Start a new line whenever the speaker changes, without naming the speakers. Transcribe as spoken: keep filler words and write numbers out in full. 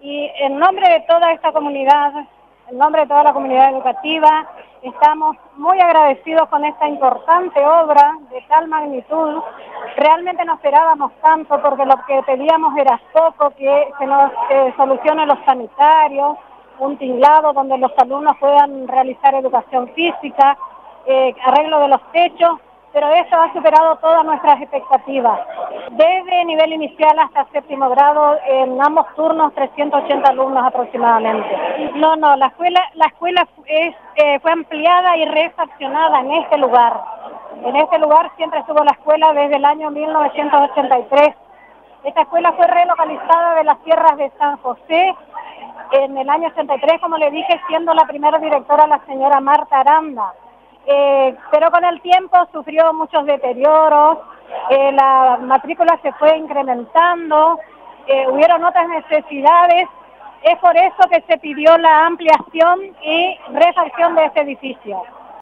Y en nombre de toda esta comunidad, en nombre de toda la comunidad educativa, estamos muy agradecidos con esta importante obra de tal magnitud. Realmente no esperábamos tanto porque lo que pedíamos era poco, que se nos eh, solucionen los sanitarios, un tinglado donde los alumnos puedan realizar educación física, eh, arreglo de los techos, pero esto ha superado todas nuestras expectativas. Desde nivel inicial hasta séptimo grado, en ambos turnos, trescientos ochenta alumnos aproximadamente. No, no, la escuela, la escuela es, eh, fue ampliada y refaccionada en este lugar. En este lugar siempre estuvo la escuela desde el año mil novecientos ochenta y tres. Esta escuela fue relocalizada de las tierras de San José en el año ochenta y tres, como le dije, siendo la primera directora la señora Marta Aranda. Eh, pero con el tiempo sufrió muchos deterioros, eh, la matrícula se fue incrementando, eh, hubieron otras necesidades. Es por eso que se pidió la ampliación y refacción de este edificio.